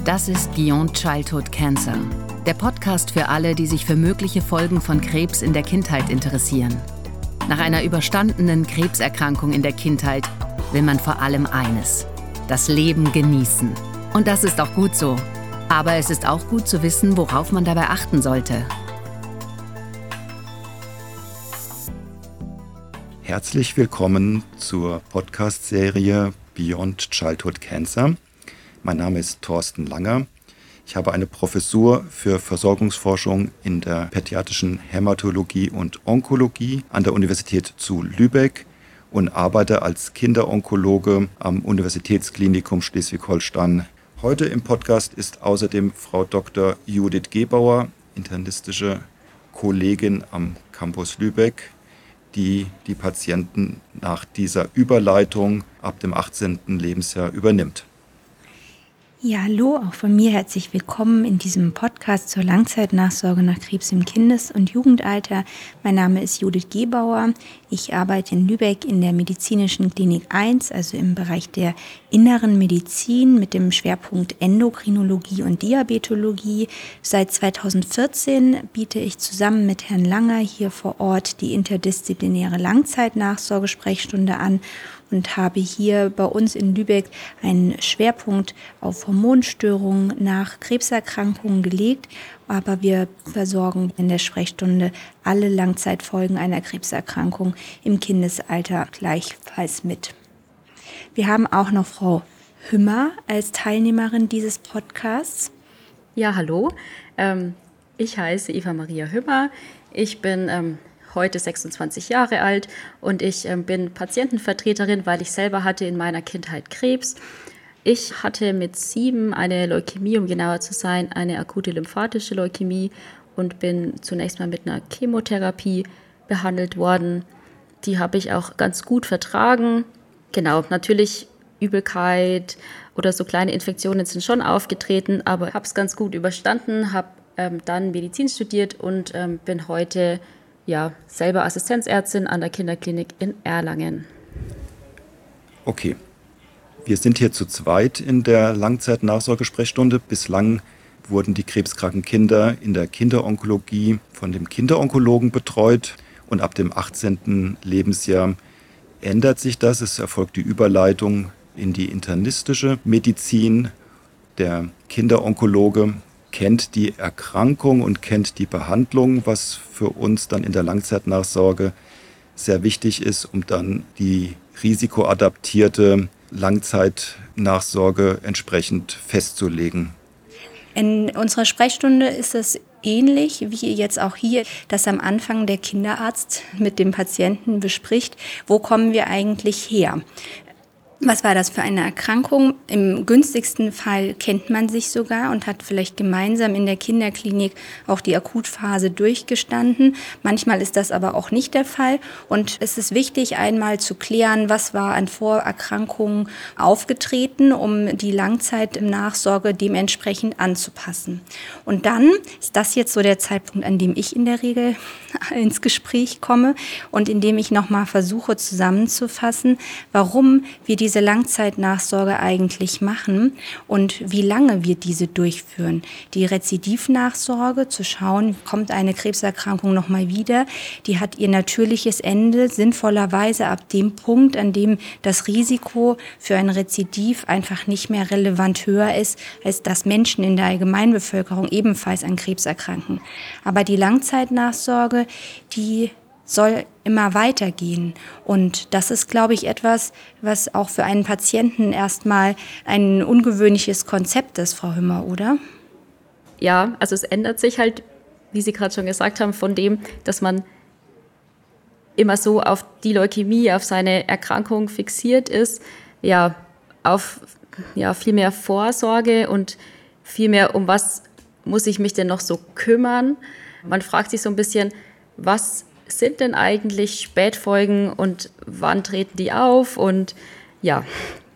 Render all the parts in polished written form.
Das ist Beyond Childhood Cancer, der Podcast für alle, die sich für mögliche Folgen von Krebs in der Kindheit interessieren. Nach einer überstandenen Krebserkrankung in der Kindheit will man vor allem eines: das Leben genießen. Und das ist auch gut so. Aber es ist auch gut zu wissen, worauf man dabei achten sollte. Herzlich willkommen zur Podcast-Serie Beyond Childhood Cancer. Mein Name ist Thorsten Langer. Ich habe eine Professur für Versorgungsforschung in der pädiatrischen Hämatologie und Onkologie an der Universität zu Lübeck und arbeite als Kinderonkologe am Universitätsklinikum Schleswig-Holstein. Heute im Podcast ist außerdem Frau Dr. Judith Gebauer, internistische Kollegin am Campus Lübeck, die die Patienten nach dieser Überleitung ab dem 18. Lebensjahr übernimmt. Ja, hallo, auch von mir herzlich willkommen in diesem Podcast zur Langzeitnachsorge nach Krebs im Kindes- und Jugendalter. Mein Name ist Judith Gebauer. Ich arbeite in Lübeck in der Medizinischen Klinik 1, also im Bereich der inneren Medizin mit dem Schwerpunkt Endokrinologie und Diabetologie. Seit 2014 biete ich zusammen mit Herrn Langer hier vor Ort die interdisziplinäre Langzeitnachsorgesprechstunde an und habe hier bei uns in Lübeck einen Schwerpunkt auf Hormonstörungen nach Krebserkrankungen gelegt. Aber wir versorgen in der Sprechstunde alle Langzeitfolgen einer Krebserkrankung im Kindesalter gleichfalls mit. Wir haben auch noch Frau Hümmer als Teilnehmerin dieses Podcasts. Ja, hallo. Ich heiße Eva Maria Hümmer. Ich bin heute 26 Jahre alt und ich bin Patientenvertreterin, weil ich selber hatte in meiner Kindheit Krebs. Ich hatte mit 7 eine Leukämie, um genauer zu sein, eine akute lymphatische Leukämie und bin zunächst mal mit einer Chemotherapie behandelt worden. Die habe ich auch ganz gut vertragen. Genau, natürlich Übelkeit oder so kleine Infektionen sind schon aufgetreten, aber habe es ganz gut überstanden, habe dann Medizin studiert und bin heute selber Assistenzärztin an der Kinderklinik in Erlangen. Okay, wir sind hier zu zweit in der Langzeitnachsorgesprechstunde. Bislang wurden die krebskranken Kinder in der Kinderonkologie von dem Kinderonkologen betreut und ab dem 18. Lebensjahr ändert sich das. Es erfolgt die Überleitung in die internistische Medizin. Der Kinderonkologe kennt die Erkrankung und kennt die Behandlung, was für uns dann in der Langzeitnachsorge sehr wichtig ist, um dann die risikoadaptierte Langzeitnachsorge entsprechend festzulegen. In unserer Sprechstunde ist es ähnlich wie jetzt auch hier, dass am Anfang der Kinderarzt mit dem Patienten bespricht, wo kommen wir eigentlich her? Was war das für eine Erkrankung? Im günstigsten Fall kennt man sich sogar und hat vielleicht gemeinsam in der Kinderklinik auch die Akutphase durchgestanden. Manchmal ist das aber auch nicht der Fall. Und es ist wichtig, einmal zu klären, was war an Vorerkrankungen aufgetreten, um die Langzeitnachsorge dementsprechend anzupassen. Und dann ist das jetzt so der Zeitpunkt, an dem ich in der Regel ins Gespräch komme und in dem ich nochmal versuche zusammenzufassen, warum wir diese Langzeitnachsorge eigentlich machen und wie lange wir diese durchführen. Die Rezidivnachsorge, zu schauen, kommt eine Krebserkrankung nochmal wieder, die hat ihr natürliches Ende, sinnvollerweise ab dem Punkt, an dem das Risiko für ein Rezidiv einfach nicht mehr relevant höher ist, als dass Menschen in der Allgemeinbevölkerung ebenfalls an Krebs erkranken. Aber die Langzeitnachsorge, die soll immer weitergehen. Und das ist, glaube ich, etwas, was auch für einen Patienten erstmal ein ungewöhnliches Konzept ist, Frau Hümmer, oder? Ja, also es ändert sich halt, wie Sie gerade schon gesagt haben, von dem, dass man immer so auf die Leukämie, auf seine Erkrankung fixiert ist, auf viel mehr Vorsorge und viel mehr, um was muss ich mich denn noch so kümmern? Man fragt sich so ein bisschen, was sind denn eigentlich Spätfolgen und wann treten die auf? Und ja.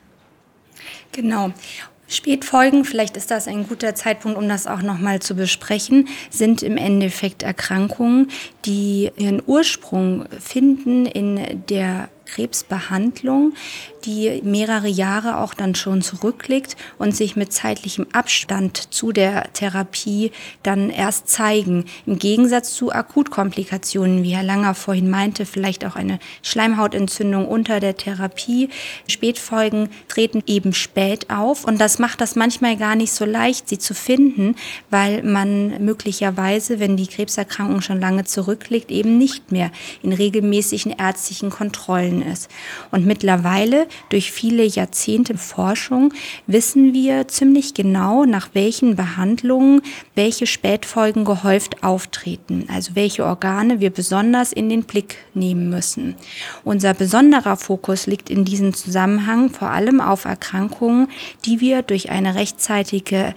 Genau. Spätfolgen, vielleicht ist das ein guter Zeitpunkt, um das auch nochmal zu besprechen, sind im Endeffekt Erkrankungen, die ihren Ursprung finden in der Krebsbehandlung, die mehrere Jahre auch dann schon zurückliegt und sich mit zeitlichem Abstand zu der Therapie dann erst zeigen. Im Gegensatz zu Akutkomplikationen, wie Herr Langer vorhin meinte, vielleicht auch eine Schleimhautentzündung unter der Therapie. Spätfolgen treten eben spät auf und das macht das manchmal gar nicht so leicht, sie zu finden, weil man möglicherweise, wenn die Krebserkrankung schon lange zurückliegt, eben nicht mehr in regelmäßigen ärztlichen Kontrollen ist. Und mittlerweile, durch viele Jahrzehnte Forschung, wissen wir ziemlich genau, nach welchen Behandlungen welche Spätfolgen gehäuft auftreten, also welche Organe wir besonders in den Blick nehmen müssen. Unser besonderer Fokus liegt in diesem Zusammenhang vor allem auf Erkrankungen, die wir durch ein rechtzeitiges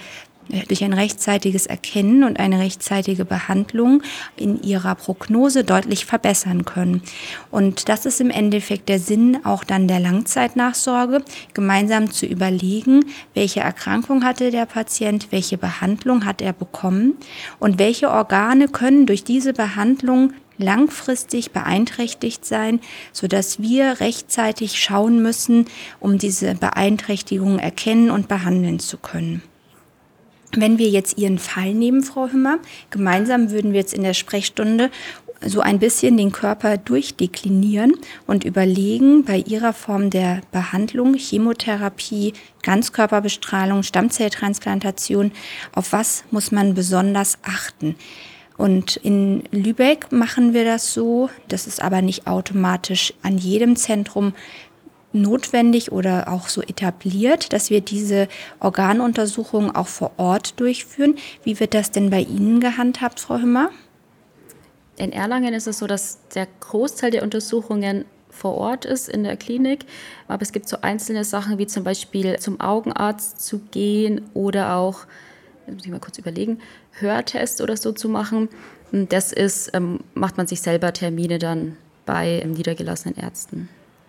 Erkennen und eine rechtzeitige Behandlung in ihrer Prognose deutlich verbessern können. Und das ist im Endeffekt der Sinn auch dann der Langzeitnachsorge, gemeinsam zu überlegen, welche Erkrankung hatte der Patient, welche Behandlung hat er bekommen und welche Organe können durch diese Behandlung langfristig beeinträchtigt sein, sodass wir rechtzeitig schauen müssen, um diese Beeinträchtigung erkennen und behandeln zu können. Wenn wir jetzt Ihren Fall nehmen, Frau Hümmer, gemeinsam würden wir jetzt in der Sprechstunde so ein bisschen den Körper durchdeklinieren und überlegen, bei Ihrer Form der Behandlung, Chemotherapie, Ganzkörperbestrahlung, Stammzelltransplantation, auf was muss man besonders achten? Und in Lübeck machen wir das so, das ist aber nicht automatisch an jedem Zentrum notwendig oder auch so etabliert, dass wir diese Organuntersuchungen auch vor Ort durchführen. Wie wird das denn bei Ihnen gehandhabt, Frau Hümmer? In Erlangen ist es so, dass der Großteil der Untersuchungen vor Ort ist in der Klinik, aber es gibt so einzelne Sachen, wie zum Beispiel zum Augenarzt zu gehen oder auch, muss ich mal kurz überlegen, Hörtest oder so zu machen. Das ist, macht man sich selber Termine dann bei niedergelassenen Ärzten.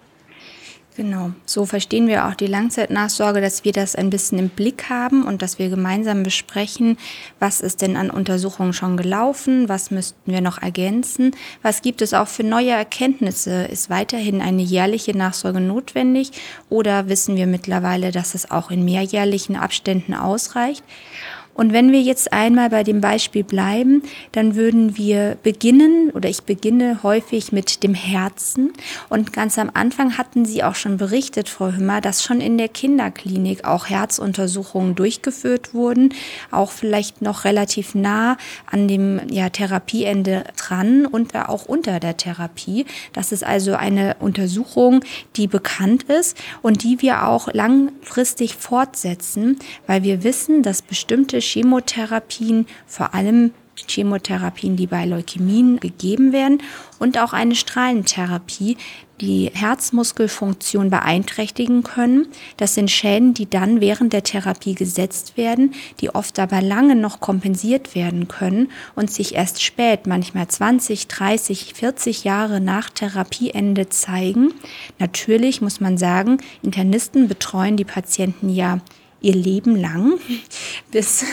Genau, so verstehen wir auch die Langzeitnachsorge, dass wir das ein bisschen im Blick haben und dass wir gemeinsam besprechen, was ist denn an Untersuchungen schon gelaufen, was müssten wir noch ergänzen, was gibt es auch für neue Erkenntnisse, ist weiterhin eine jährliche Nachsorge notwendig oder wissen wir mittlerweile, dass es auch in mehrjährlichen Abständen ausreicht? Und wenn wir jetzt einmal bei dem Beispiel bleiben, dann würden wir beginnen, oder ich beginne häufig mit dem Herzen. Und ganz am Anfang hatten Sie auch schon berichtet, Frau Hümmer, dass schon in der Kinderklinik auch Herzuntersuchungen durchgeführt wurden, auch vielleicht noch relativ nah an dem Therapieende dran und auch unter der Therapie. Das ist also eine Untersuchung, die bekannt ist und die wir auch langfristig fortsetzen, weil wir wissen, dass bestimmte Chemotherapien, vor allem Chemotherapien, die bei Leukämien gegeben werden und auch eine Strahlentherapie, die Herzmuskelfunktion beeinträchtigen können. Das sind Schäden, die dann während der Therapie gesetzt werden, die oft aber lange noch kompensiert werden können und sich erst spät, manchmal 20, 30, 40 Jahre nach Therapieende zeigen. Natürlich muss man sagen, Internisten betreuen die Patienten ja ihr Leben lang bis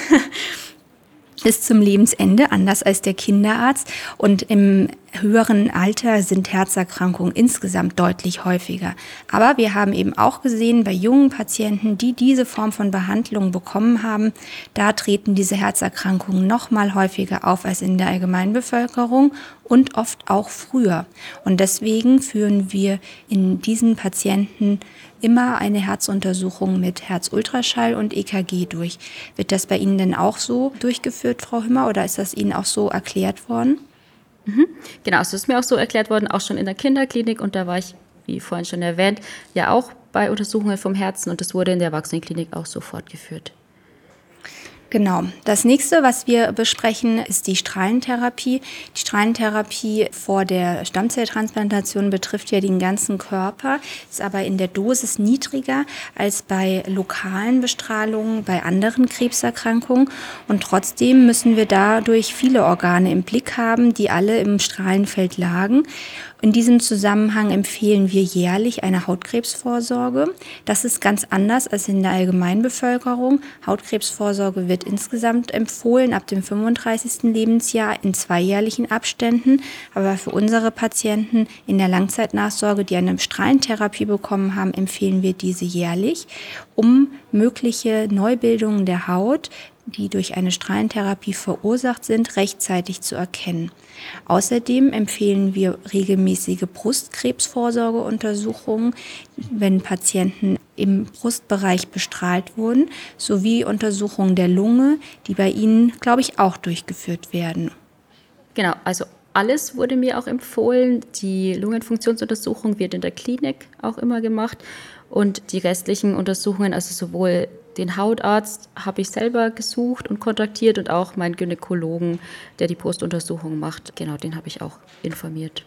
zum Lebensende, anders als der Kinderarzt. Und im höheren Alter sind Herzerkrankungen insgesamt deutlich häufiger. Aber wir haben eben auch gesehen, bei jungen Patienten, die diese Form von Behandlung bekommen haben, da treten diese Herzerkrankungen noch mal häufiger auf als in der Allgemeinbevölkerung und oft auch früher. Und deswegen führen wir in diesen Patienten immer eine Herzuntersuchung mit Herzultraschall und EKG durch. Wird das bei Ihnen denn auch so durchgeführt, Frau Hümmer, oder ist das Ihnen auch so erklärt worden? Genau, es ist mir auch so erklärt worden, auch schon in der Kinderklinik. Und da war ich, wie vorhin schon erwähnt, ja auch bei Untersuchungen vom Herzen. Und das wurde in der Erwachsenenklinik auch so fortgeführt. Genau. Das nächste, was wir besprechen, ist die Strahlentherapie. Die Strahlentherapie vor der Stammzelltransplantation betrifft ja den ganzen Körper, ist aber in der Dosis niedriger als bei lokalen Bestrahlungen, bei anderen Krebserkrankungen. Und trotzdem müssen wir dadurch viele Organe im Blick haben, die alle im Strahlenfeld lagen. In diesem Zusammenhang empfehlen wir jährlich eine Hautkrebsvorsorge. Das ist ganz anders als in der Allgemeinbevölkerung. Hautkrebsvorsorge wird insgesamt empfohlen ab dem 35. Lebensjahr in 2-jährlichen Abständen. Aber für unsere Patienten in der Langzeitnachsorge, die eine Strahlentherapie bekommen haben, empfehlen wir diese jährlich, um mögliche Neubildungen der Haut, die durch eine Strahlentherapie verursacht sind, rechtzeitig zu erkennen. Außerdem empfehlen wir regelmäßige Brustkrebsvorsorgeuntersuchungen, wenn Patienten im Brustbereich bestrahlt wurden, sowie Untersuchungen der Lunge, die bei Ihnen, glaube ich, auch durchgeführt werden. Genau, also alles wurde mir auch empfohlen. Die Lungenfunktionsuntersuchung wird in der Klinik auch immer gemacht und die restlichen Untersuchungen, also sowohl den Hautarzt habe ich selber gesucht und kontaktiert und auch meinen Gynäkologen, der die Brustuntersuchung macht. Genau, den habe ich auch informiert.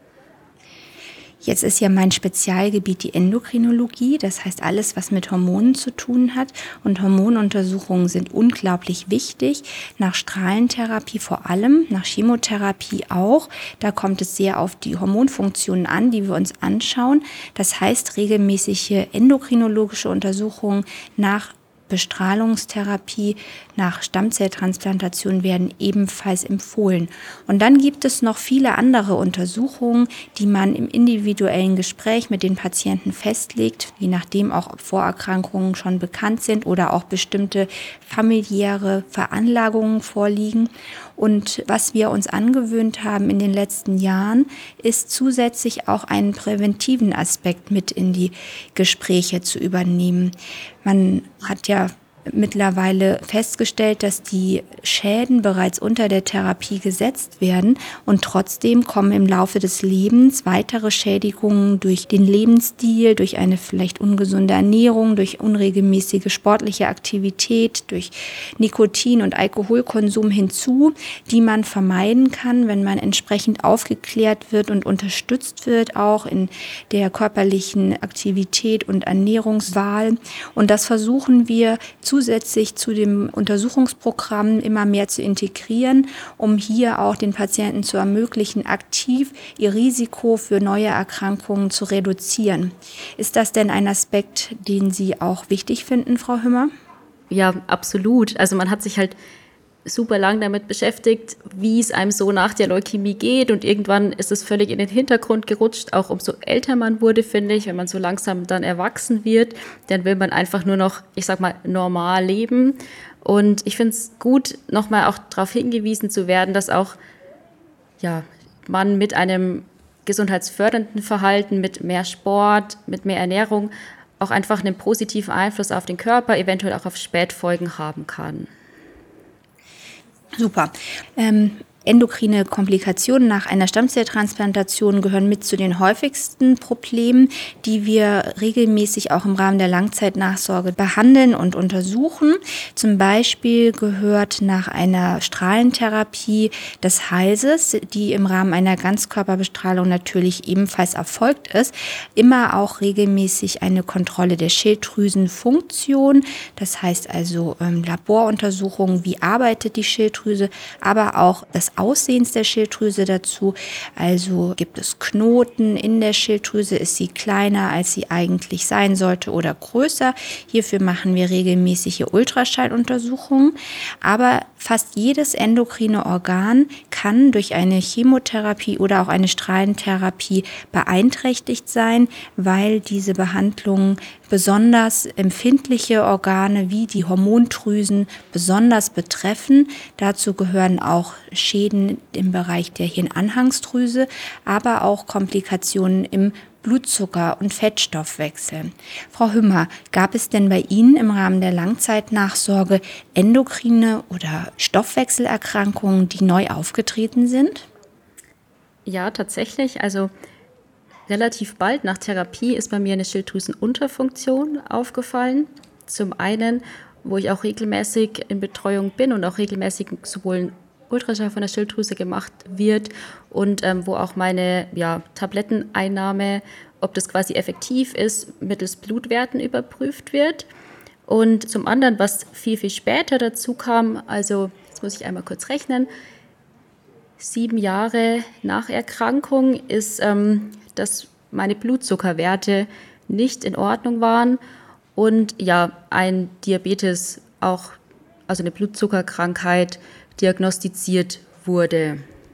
Jetzt ist ja mein Spezialgebiet die Endokrinologie, das heißt alles, was mit Hormonen zu tun hat. Und Hormonuntersuchungen sind unglaublich wichtig, nach Strahlentherapie vor allem, nach Chemotherapie auch. Da kommt es sehr auf die Hormonfunktionen an, die wir uns anschauen. Das heißt, regelmäßige endokrinologische Untersuchungen nach Bestrahlungstherapie, nach Stammzelltransplantation werden ebenfalls empfohlen. Und dann gibt es noch viele andere Untersuchungen, die man im individuellen Gespräch mit den Patienten festlegt, je nachdem auch ob Vorerkrankungen schon bekannt sind oder auch bestimmte familiäre Veranlagungen vorliegen. Und was wir uns angewöhnt haben in den letzten Jahren, ist zusätzlich auch einen präventiven Aspekt mit in die Gespräche zu übernehmen. Man hat ja mittlerweile festgestellt, dass die Schäden bereits unter der Therapie gesetzt werden und trotzdem kommen im Laufe des Lebens weitere Schädigungen durch den Lebensstil, durch eine vielleicht ungesunde Ernährung, durch unregelmäßige sportliche Aktivität, durch Nikotin- und Alkoholkonsum hinzu, die man vermeiden kann, wenn man entsprechend aufgeklärt wird und unterstützt wird, auch in der körperlichen Aktivität und Ernährungswahl. Und das versuchen wir zusätzlich zu dem Untersuchungsprogramm immer mehr zu integrieren, um hier auch den Patienten zu ermöglichen, aktiv ihr Risiko für neue Erkrankungen zu reduzieren. Ist das denn ein Aspekt, den Sie auch wichtig finden, Frau Hümmer? Ja, absolut. Also man hat sich halt super lang damit beschäftigt, wie es einem so nach der Leukämie geht und irgendwann ist es völlig in den Hintergrund gerutscht, auch umso älter man wurde, finde ich, wenn man so langsam dann erwachsen wird, dann will man einfach nur noch, ich sag mal, normal leben und ich finde es gut, nochmal auch darauf hingewiesen zu werden, dass auch man mit einem gesundheitsfördernden Verhalten, mit mehr Sport, mit mehr Ernährung auch einfach einen positiven Einfluss auf den Körper, eventuell auch auf Spätfolgen haben kann. Super. Endokrine Komplikationen nach einer Stammzelltransplantation gehören mit zu den häufigsten Problemen, die wir regelmäßig auch im Rahmen der Langzeitnachsorge behandeln und untersuchen. Zum Beispiel gehört nach einer Strahlentherapie des Halses, die im Rahmen einer Ganzkörperbestrahlung natürlich ebenfalls erfolgt ist, immer auch regelmäßig eine Kontrolle der Schilddrüsenfunktion. Das heißt also Laboruntersuchungen, wie arbeitet die Schilddrüse, aber auch das Aussehens der Schilddrüse dazu. Also gibt es Knoten in der Schilddrüse, ist sie kleiner, als sie eigentlich sein sollte oder größer. Hierfür machen wir regelmäßige Ultraschalluntersuchungen. Aber fast jedes endokrine Organ kann durch eine Chemotherapie oder auch eine Strahlentherapie beeinträchtigt sein, weil diese Behandlungen besonders empfindliche Organe wie die Hormondrüsen besonders betreffen. Dazu gehören auch Schäden im Bereich der Hirnanhangsdrüse, aber auch Komplikationen im Blutzucker- und Fettstoffwechsel. Frau Hümmer, gab es denn bei Ihnen im Rahmen der Langzeitnachsorge endokrine oder Stoffwechselerkrankungen, die neu aufgetreten sind? Ja, tatsächlich. Also relativ bald nach Therapie ist bei mir eine Schilddrüsenunterfunktion aufgefallen. Zum einen, wo ich auch regelmäßig in Betreuung bin und auch regelmäßig sowohl ein Ultraschall von der Schilddrüse gemacht wird und wo auch meine Tabletteneinnahme, ob das quasi effektiv ist, mittels Blutwerten überprüft wird. Und zum anderen, was viel, viel später dazu kam, also jetzt muss ich einmal kurz rechnen, 7 Jahre nach Erkrankung ist, dass meine Blutzuckerwerte nicht in Ordnung waren und ja, ein Diabetes auch, also eine Blutzuckerkrankheit, diagnostiziert wurde.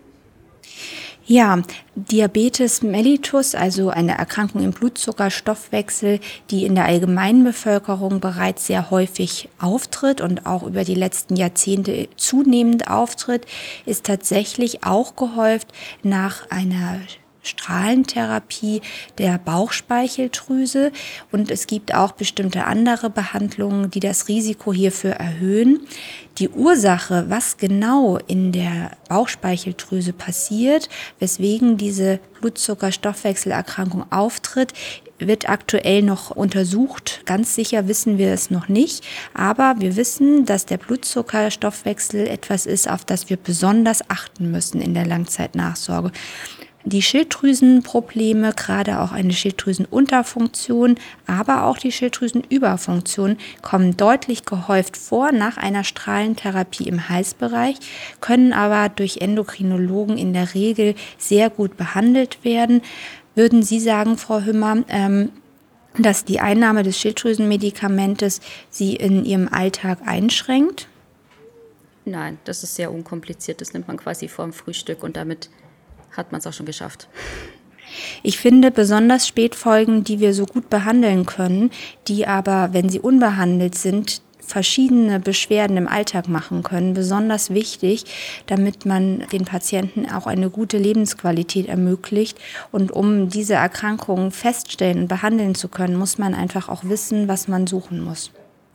Ja, Diabetes mellitus, also eine Erkrankung im Blutzuckerstoffwechsel, die in der allgemeinen Bevölkerung bereits sehr häufig auftritt und auch über die letzten Jahrzehnte zunehmend auftritt, ist tatsächlich auch gehäuft nach einer Strahlentherapie der Bauchspeicheldrüse und es gibt auch bestimmte andere Behandlungen, die das Risiko hierfür erhöhen. Die Ursache, was genau in der Bauchspeicheldrüse passiert, weswegen diese Blutzuckerstoffwechselerkrankung auftritt, wird aktuell noch untersucht. Ganz sicher wissen wir es noch nicht, aber wir wissen, dass der Blutzuckerstoffwechsel etwas ist, auf das wir besonders achten müssen in der Langzeitnachsorge. Die Schilddrüsenprobleme, gerade auch eine Schilddrüsenunterfunktion, aber auch die Schilddrüsenüberfunktion kommen deutlich gehäuft vor nach einer Strahlentherapie im Halsbereich, können aber durch Endokrinologen in der Regel sehr gut behandelt werden. Würden Sie sagen, Frau Hümmer, dass die Einnahme des Schilddrüsenmedikamentes Sie in Ihrem Alltag einschränkt? Nein, das ist sehr unkompliziert. Das nimmt man quasi vor dem Frühstück und damit hat man es auch schon geschafft. Ich finde besonders Spätfolgen, die wir so gut behandeln können, die aber, wenn sie unbehandelt sind, verschiedene Beschwerden im Alltag machen können, besonders wichtig, damit man den Patienten auch eine gute Lebensqualität ermöglicht. Und um diese Erkrankungen feststellen und behandeln zu können, muss man einfach auch wissen, was man suchen muss.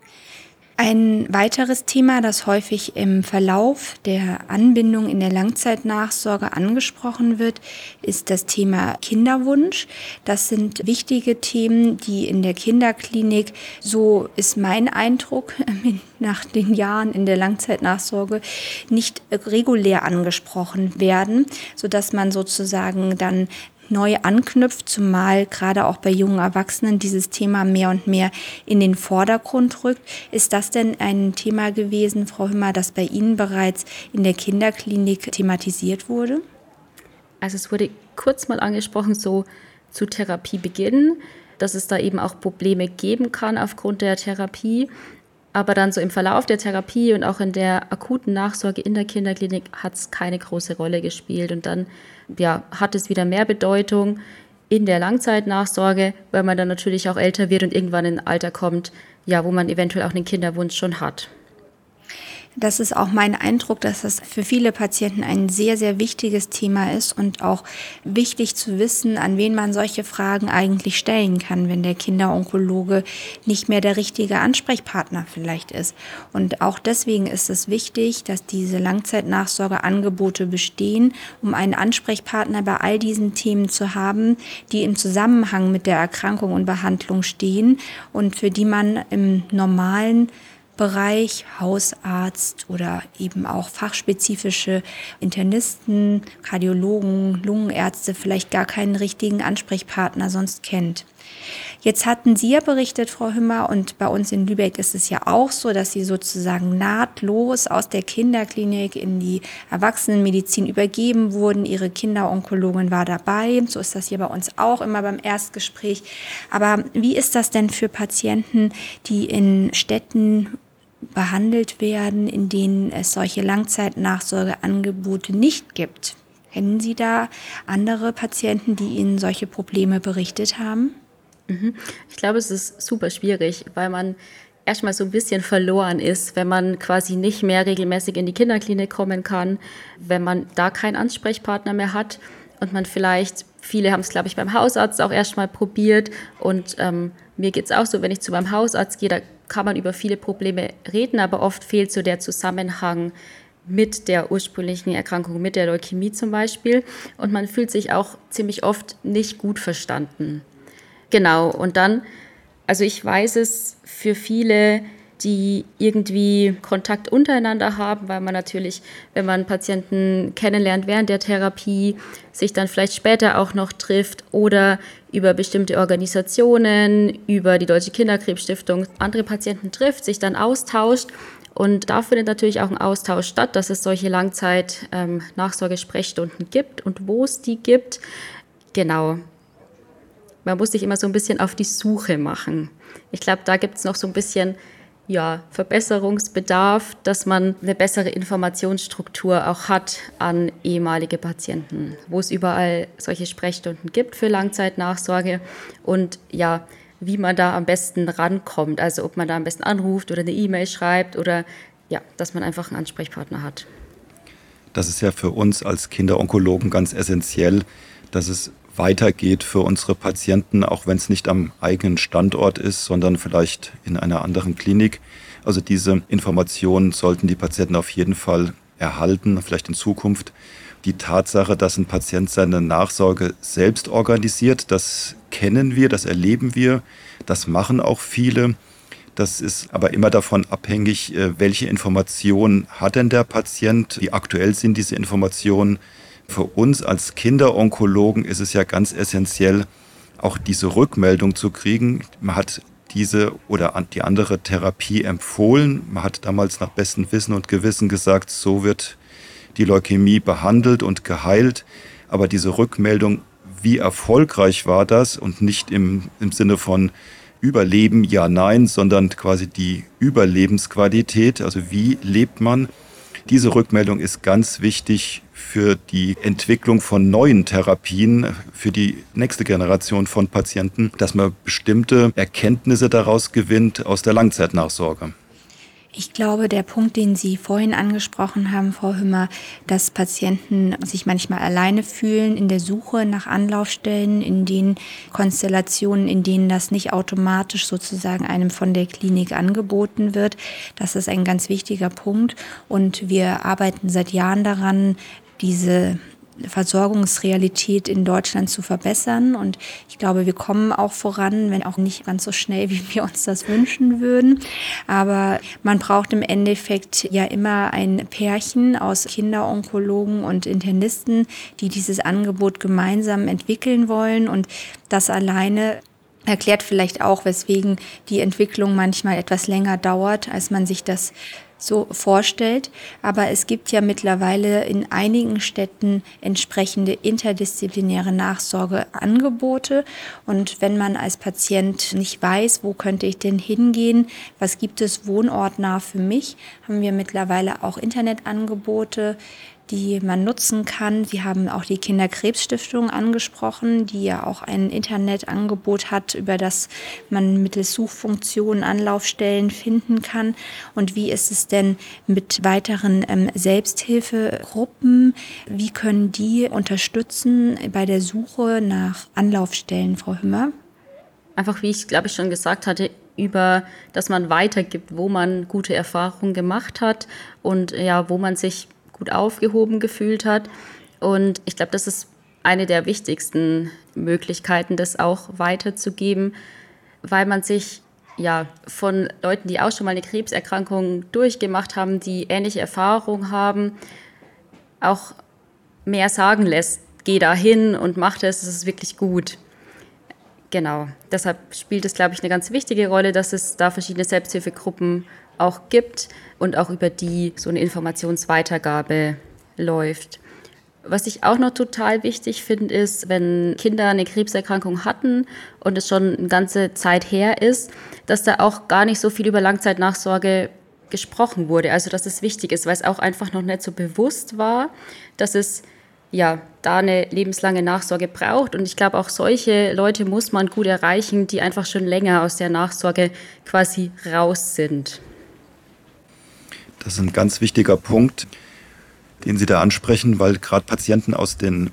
Ein weiteres Thema, das häufig im Verlauf der Anbindung in der Langzeitnachsorge angesprochen wird, ist das Thema Kinderwunsch. Das sind wichtige Themen, die in der Kinderklinik, so ist mein Eindruck nach den Jahren in der Langzeitnachsorge, nicht regulär angesprochen werden, sodass man sozusagen dann neu anknüpft, zumal gerade auch bei jungen Erwachsenen dieses Thema mehr und mehr in den Vordergrund rückt. Ist das denn ein Thema gewesen, Frau Hümmer, das bei Ihnen bereits in der Kinderklinik thematisiert wurde? Also es wurde kurz mal angesprochen, so zu Therapiebeginn, dass es da eben auch Probleme geben kann aufgrund der Therapie. Aber dann so im Verlauf der Therapie und auch in der akuten Nachsorge in der Kinderklinik hat es keine große Rolle gespielt. Und dann hat es wieder mehr Bedeutung in der Langzeitnachsorge, weil man dann natürlich auch älter wird und irgendwann in ein Alter kommt, wo man eventuell auch einen Kinderwunsch schon hat. Das ist auch mein Eindruck, dass das für viele Patienten ein sehr, sehr wichtiges Thema ist und auch wichtig zu wissen, an wen man solche Fragen eigentlich stellen kann, wenn der Kinderonkologe nicht mehr der richtige Ansprechpartner vielleicht ist. Und auch deswegen ist es wichtig, dass diese Langzeitnachsorgeangebote bestehen, um einen Ansprechpartner bei all diesen Themen zu haben, die im Zusammenhang mit der Erkrankung und Behandlung stehen und für die man im normalen Bereich, Hausarzt oder eben auch fachspezifische Internisten, Kardiologen, Lungenärzte vielleicht gar keinen richtigen Ansprechpartner sonst kennt. Jetzt hatten Sie ja berichtet, Frau Hümmer, und bei uns in Lübeck ist es ja auch so, dass Sie sozusagen nahtlos aus der Kinderklinik in die Erwachsenenmedizin übergeben wurden. Ihre Kinderonkologin war dabei. So ist das hier bei uns auch immer beim Erstgespräch. Aber wie ist das denn für Patienten, die in Städten behandelt werden, in denen es solche Langzeitnachsorgeangebote nicht gibt? Kennen Sie da andere Patienten, die Ihnen solche Probleme berichtet haben? Ich glaube, es ist super schwierig, weil man erstmal so ein bisschen verloren ist, wenn man quasi nicht mehr regelmäßig in die Kinderklinik kommen kann, wenn man da keinen Ansprechpartner mehr hat und man vielleicht, viele haben es, glaube ich, beim Hausarzt auch erstmal probiert und mir geht es auch so, wenn ich zu meinem Hausarzt gehe, da kann man über viele Probleme reden, aber oft fehlt so der Zusammenhang mit der ursprünglichen Erkrankung, mit der Leukämie zum Beispiel. Und man fühlt sich auch ziemlich oft nicht gut verstanden. Genau, und dann, also ich weiß es für viele, die irgendwie Kontakt untereinander haben, weil man natürlich, wenn man Patienten kennenlernt während der Therapie, sich dann vielleicht später auch noch trifft oder über bestimmte Organisationen, über die Deutsche Kinderkrebsstiftung andere Patienten trifft, sich dann austauscht Und da findet natürlich auch ein Austausch statt, dass es solche Langzeit-Nachsorgesprechstunden gibt und wo es die gibt. Genau. Man muss sich immer so ein bisschen auf die Suche machen. Ich glaube, da gibt es noch so ein bisschen Verbesserungsbedarf, dass man eine bessere Informationsstruktur auch hat an ehemalige Patienten, wo es überall solche Sprechstunden gibt für Langzeitnachsorge und wie man da am besten rankommt. Also ob man da am besten anruft oder eine E-Mail schreibt oder dass man einfach einen Ansprechpartner hat. Das ist ja für uns als Kinderonkologen ganz essentiell, dass es weitergeht für unsere Patienten, auch wenn es nicht am eigenen Standort ist, sondern vielleicht in einer anderen Klinik. Also diese Informationen sollten die Patienten auf jeden Fall erhalten, vielleicht in Zukunft. Die Tatsache, dass ein Patient seine Nachsorge selbst organisiert, das kennen wir, das erleben wir, das machen auch viele. Das ist aber immer davon abhängig, welche Informationen hat denn der Patient, wie aktuell sind diese Informationen. Für uns als Kinderonkologen ist es ja ganz essentiell, auch diese Rückmeldung zu kriegen. Man hat diese oder die andere Therapie empfohlen. Man hat damals nach bestem Wissen und Gewissen gesagt, so wird die Leukämie behandelt und geheilt. Aber diese Rückmeldung, wie erfolgreich war das und nicht im Sinne von Überleben, ja, nein, sondern quasi die Überlebensqualität, also wie lebt man. Diese Rückmeldung ist ganz wichtig für die Entwicklung von neuen Therapien, für die nächste Generation von Patienten, dass man bestimmte Erkenntnisse daraus gewinnt aus der Langzeitnachsorge. Ich glaube, der Punkt, den Sie vorhin angesprochen haben, Frau Hümmer, dass Patienten sich manchmal alleine fühlen in der Suche nach Anlaufstellen, in den Konstellationen, in denen das nicht automatisch sozusagen einem von der Klinik angeboten wird. Das ist ein ganz wichtiger Punkt und wir arbeiten seit Jahren daran, diese Versorgungsrealität in Deutschland zu verbessern. Und ich glaube, wir kommen auch voran, wenn auch nicht ganz so schnell, wie wir uns das wünschen würden. Aber man braucht im Endeffekt ja immer ein Pärchen aus Kinderonkologen und Internisten, die dieses Angebot gemeinsam entwickeln wollen. Und das alleine erklärt vielleicht auch, weswegen die Entwicklung manchmal etwas länger dauert, als man sich das so vorstellt. Aber es gibt ja mittlerweile in einigen Städten entsprechende interdisziplinäre Nachsorgeangebote. Und wenn man als Patient nicht weiß, wo könnte ich denn hingehen, was gibt es wohnortnah für mich, haben wir mittlerweile auch Internetangebote, die man nutzen kann. Sie haben auch die Kinderkrebsstiftung angesprochen, die ja auch ein Internetangebot hat, über das man mittels Suchfunktionen Anlaufstellen finden kann. Und wie ist es denn mit weiteren Selbsthilfegruppen? Wie können die unterstützen bei der Suche nach Anlaufstellen, Frau Hümmer? Einfach, wie ich glaube ich schon gesagt hatte, über, dass man weitergibt, wo man gute Erfahrungen gemacht hat und wo man sich gut aufgehoben gefühlt hat. Und ich glaube, das ist eine der wichtigsten Möglichkeiten, das auch weiterzugeben, weil man sich von Leuten, die auch schon mal eine Krebserkrankung durchgemacht haben, die ähnliche Erfahrungen haben, auch mehr sagen lässt. Geh da hin und mach das, es ist wirklich gut. Genau, deshalb spielt es, glaube ich, eine ganz wichtige Rolle, dass es da verschiedene Selbsthilfegruppen auch gibt und auch über die so eine Informationsweitergabe läuft. Was ich auch noch total wichtig finde, ist, wenn Kinder eine Krebserkrankung hatten und es schon eine ganze Zeit her ist, dass da auch gar nicht so viel über Langzeitnachsorge gesprochen wurde. Also dass es wichtig ist, weil es auch einfach noch nicht so bewusst war, dass es da eine lebenslange Nachsorge braucht. Und ich glaube, auch solche Leute muss man gut erreichen, die einfach schon länger aus der Nachsorge quasi raus sind. Das ist ein ganz wichtiger Punkt, den Sie da ansprechen, weil gerade Patienten aus den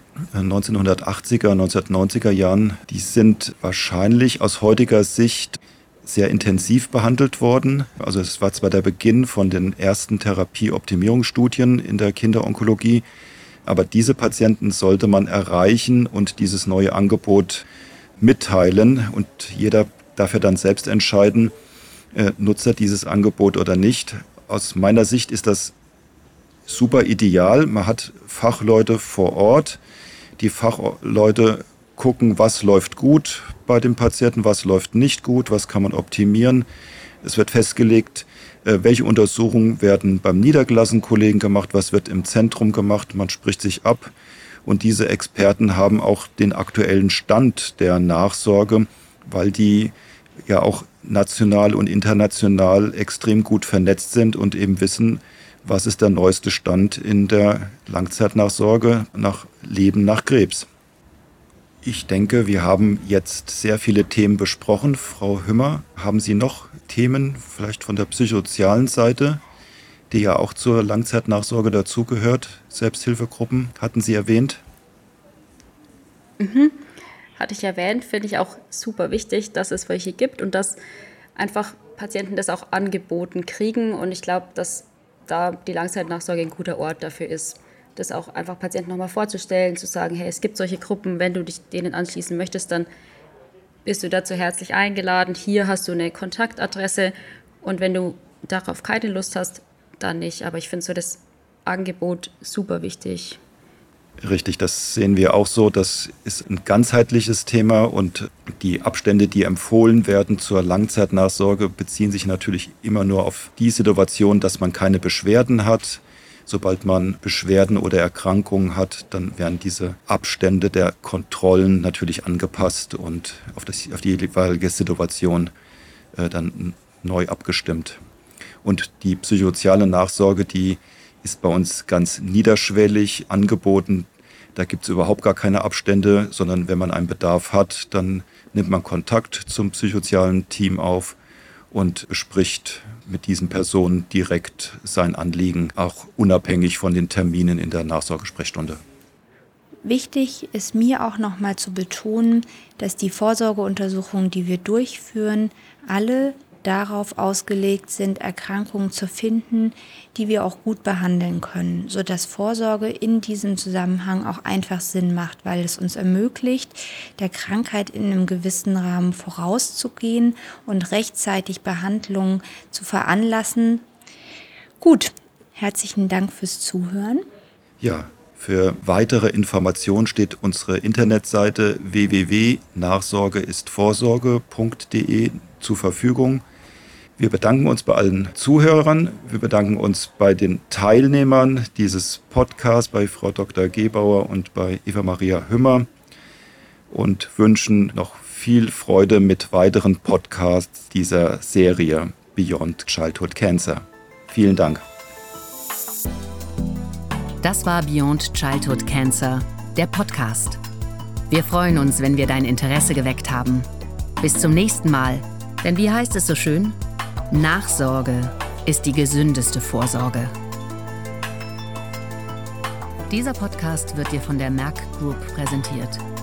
1980er, 1990er Jahren, die sind wahrscheinlich aus heutiger Sicht sehr intensiv behandelt worden. Also es war zwar der Beginn von den ersten Therapieoptimierungsstudien in der Kinderonkologie, aber diese Patienten sollte man erreichen und dieses neue Angebot mitteilen. Und jeder darf ja dann selbst entscheiden, nutzt er dieses Angebot oder nicht. Aus meiner Sicht ist das super ideal. Man hat Fachleute vor Ort. Die Fachleute gucken, was läuft gut bei dem Patienten, was läuft nicht gut, was kann man optimieren. Es wird festgelegt, welche Untersuchungen werden beim niedergelassenen Kollegen gemacht, was wird im Zentrum gemacht. Man spricht sich ab. Und diese Experten haben auch den aktuellen Stand der Nachsorge, weil die ja auch national und international extrem gut vernetzt sind und eben wissen, was ist der neueste Stand in der Langzeitnachsorge nach Leben nach Krebs. Ich denke, wir haben jetzt sehr viele Themen besprochen. Frau Hümmer, haben Sie noch Themen, vielleicht von der psychosozialen Seite, die ja auch zur Langzeitnachsorge dazugehört? Selbsthilfegruppen hatten Sie erwähnt. Hatte ich erwähnt, finde ich auch super wichtig, dass es welche gibt und dass einfach Patienten das auch angeboten kriegen. Und ich glaube, dass da die Langzeitnachsorge ein guter Ort dafür ist, das auch einfach Patienten nochmal vorzustellen, zu sagen, hey, es gibt solche Gruppen, wenn du dich denen anschließen möchtest, dann bist du dazu herzlich eingeladen. Hier hast du eine Kontaktadresse und wenn du darauf keine Lust hast, dann nicht. Aber ich finde so das Angebot super wichtig. Richtig, das sehen wir auch so. Das ist ein ganzheitliches Thema und die Abstände, die empfohlen werden zur Langzeitnachsorge, beziehen sich natürlich immer nur auf die Situation, dass man keine Beschwerden hat. Sobald man Beschwerden oder Erkrankungen hat, dann werden diese Abstände der Kontrollen natürlich angepasst und auf die jeweilige Situation dann neu abgestimmt. Und die psychosoziale Nachsorge, die ist bei uns ganz niederschwellig angeboten. Da gibt es überhaupt gar keine Abstände, sondern wenn man einen Bedarf hat, dann nimmt man Kontakt zum psychosozialen Team auf und bespricht mit diesen Personen direkt sein Anliegen, auch unabhängig von den Terminen in der Nachsorgesprechstunde. Wichtig ist mir auch nochmal zu betonen, dass die Vorsorgeuntersuchungen, die wir durchführen, alle darauf ausgelegt sind, Erkrankungen zu finden, die wir auch gut behandeln können, sodass Vorsorge in diesem Zusammenhang auch einfach Sinn macht, weil es uns ermöglicht, der Krankheit in einem gewissen Rahmen vorauszugehen und rechtzeitig Behandlungen zu veranlassen. Gut, herzlichen Dank fürs Zuhören. Ja, für weitere Informationen steht unsere Internetseite www.nachsorgeistvorsorge.de zur Verfügung. Wir bedanken uns bei allen Zuhörern, wir bedanken uns bei den Teilnehmern dieses Podcasts, bei Frau Dr. Gebauer und bei Eva Maria Hümmer und wünschen noch viel Freude mit weiteren Podcasts dieser Serie Beyond Childhood Cancer. Vielen Dank. Das war Beyond Childhood Cancer, der Podcast. Wir freuen uns, wenn wir dein Interesse geweckt haben. Bis zum nächsten Mal. Denn wie heißt es so schön? Nachsorge ist die gesündeste Vorsorge. Dieser Podcast wird dir von der Merck Group präsentiert.